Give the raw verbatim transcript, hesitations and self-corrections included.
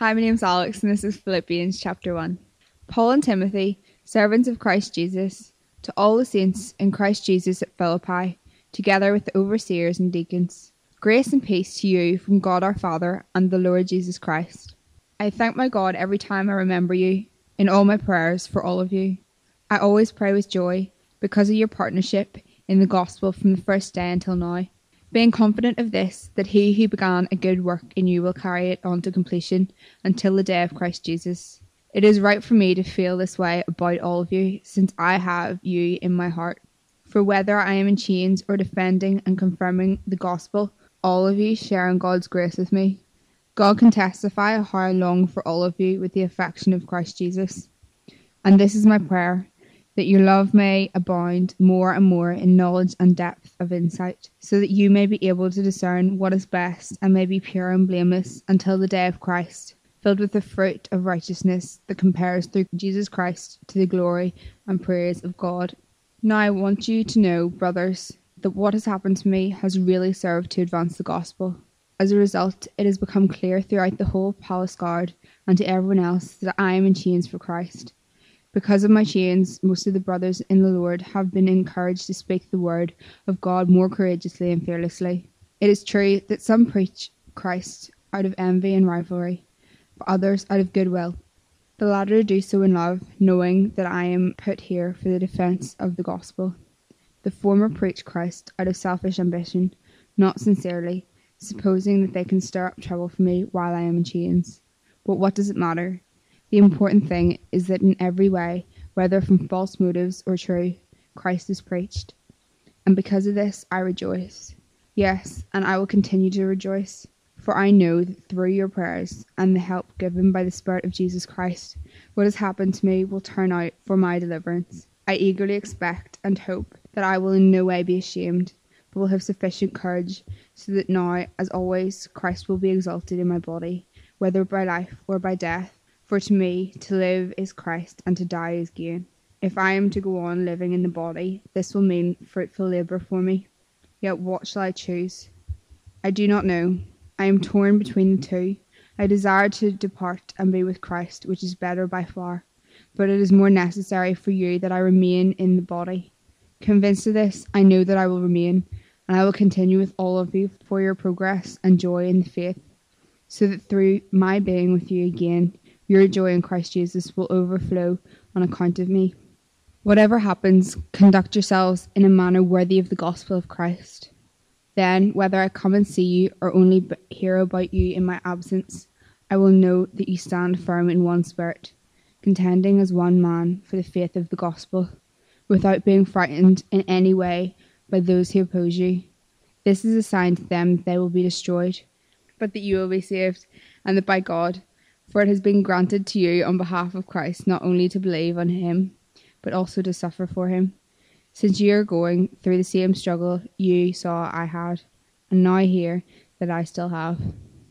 Hi, my name's Alex, and this is Philippians chapter one. Paul and Timothy, servants of Christ Jesus, to all the saints in Christ Jesus at Philippi, together with the overseers and deacons. Grace and peace to you from God our Father and the Lord Jesus Christ. I thank my God every time I remember you, in all my prayers for all of you. I always pray with joy, because of your partnership in the gospel from the first day until now. Being confident of this, that he who began a good work in you will carry it on to completion until the day of Christ Jesus. It is right for me to feel this way about all of you, since I have you in my heart. For whether I am in chains or defending and confirming the gospel, all of you share in God's grace with me. God can testify how I long for all of you with the affection of Christ Jesus. And this is my prayer, that your love may abound more and more in knowledge and depth of insight, so that you may be able to discern what is best and may be pure and blameless until the day of Christ, filled with the fruit of righteousness that compares through Jesus Christ to the glory and praise of God. Now I want you to know, brothers, that what has happened to me has really served to advance the gospel. As a result, it has become clear throughout the whole palace guard and to everyone else that I am in chains for Christ. Because of my chains, most of the brothers in the Lord have been encouraged to speak the word of God more courageously and fearlessly. It is true that some preach Christ out of envy and rivalry, but others out of goodwill. The latter do so in love, knowing that I am put here for the defence of the gospel. The former preach Christ out of selfish ambition, not sincerely, supposing that they can stir up trouble for me while I am in chains. But what does it matter? The important thing is that in every way, whether from false motives or true, Christ is preached. And because of this, I rejoice. Yes, and I will continue to rejoice. For I know that through your prayers and the help given by the Spirit of Jesus Christ, what has happened to me will turn out for my deliverance. I eagerly expect and hope that I will in no way be ashamed, but will have sufficient courage, so that now, as always, Christ will be exalted in my body, whether by life or by death. For to me, to live is Christ, and to die is gain. If I am to go on living in the body, this will mean fruitful labour for me. Yet what shall I choose? I do not know. I am torn between the two. I desire to depart and be with Christ, which is better by far. But it is more necessary for you that I remain in the body. Convinced of this, I know that I will remain, and I will continue with all of you for your progress and joy in the faith, so that through my being with you again, your joy in Christ Jesus will overflow on account of me. Whatever happens, conduct yourselves in a manner worthy of the gospel of Christ. Then, whether I come and see you or only hear about you in my absence, I will know that you stand firm in one spirit, contending as one man for the faith of the gospel, without being frightened in any way by those who oppose you. This is a sign to them that they will be destroyed, but that you will be saved, and that by God. For it has been granted to you on behalf of Christ not only to believe on him, but also to suffer for him, since you are going through the same struggle you saw I had, and now hear that I still have.